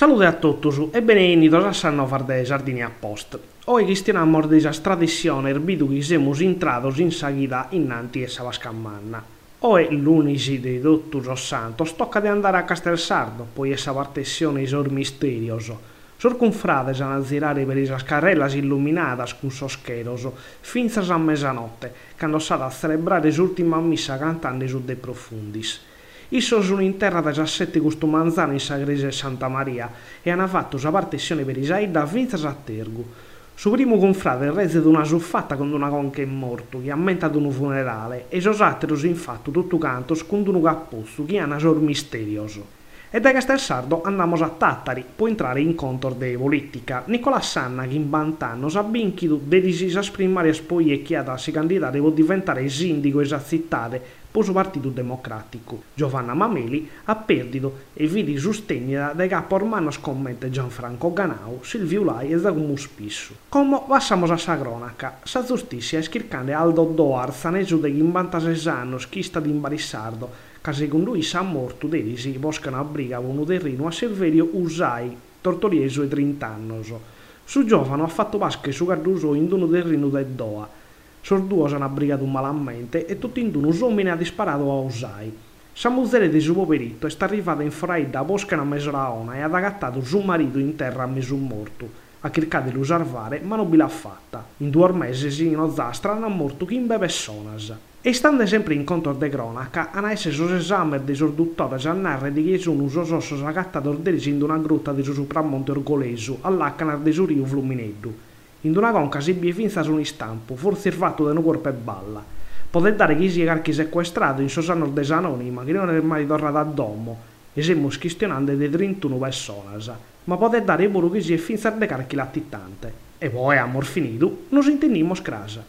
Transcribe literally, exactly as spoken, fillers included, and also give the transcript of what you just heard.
Salute a tutti e benvenuti a sta nuova de Sardinia Post. Oggi questionamos de esa tradizione erbidu che siamo entrados in saghida innanti e sa vascammanna. Oggi, l'undici di Dottor Santos, tocca di andare a Castelsardo, poi essa partecione isor misterioso. Sor confrades a girare per esas carrellas illuminadas con soscheroso, finzas a mezzanotte, quando sarà a celebrare l'ultima missa cantando su De Profundis. Isso sono in terra da diciassette questo manzano in Sagrese Santa Maria e hanno fatto sa partecione per Isaida vinzas a Tergu. Su primo confrate reze di una suffata con una conca è morto, che ammenta di un funerale, e sos atteros infatti tutto cantos con un cappuzzo che ha un sor misterioso. E da Castelsardo andiamo a Tattari, può entrare in contor de politica. Nicola Sanna, che in vent'anni ha vinto de decisas primarias poi è chiata si candidare può diventare sindaco esazittare per il Partito Democratico. Giovanna Mameli ha perduto e vidi sostegno dai capo ormano scommette Gianfranco Ganau, Silvio Lai e Zagumu Spissu. Come passiamo a sa cronaca, sa giustizia è schircando Aldo Doar, zaneggio degli ventisei anni, chi sta di Imbarissardo, che secondo lui sa morto delisi boscano a briga con un terreno a Silverio Usai, tortorieso e trenta anni. Su giovane ha fatto vasche su Carduso in un terreno del Doa. Sor due hanno abbrigato malamente e tutti in uno uomini ha disparato a Usai. Sa muzzere di suo perito è sta arrivata in fraida a bosca a mesoraona e ha agattato suo marito in terra a meso morto. Ha cercato di lo salvare ma non l'ha fatta. In due mesi si in Ozastra hanno morto quindici persone. E stando sempre in conto de cronaca, hanno essere sos esami dei sos dottori a narrare di che sono sos ossos agattati orderisi in una grotta di su sopramonte Orgoleso, all'accanar de su rio Flumineddu. In una conca si bie finza su un istampo, forse il fatto di un corpo e balla. Potete dare che sia carchi sequestrato in sos annos des anonima, che non è mai tornato a domo, e siamo questionando di trentuno persone. Ma potete dare pure che sia finza de carchi latitante. E poi, amor finito, nos intendimos crasa.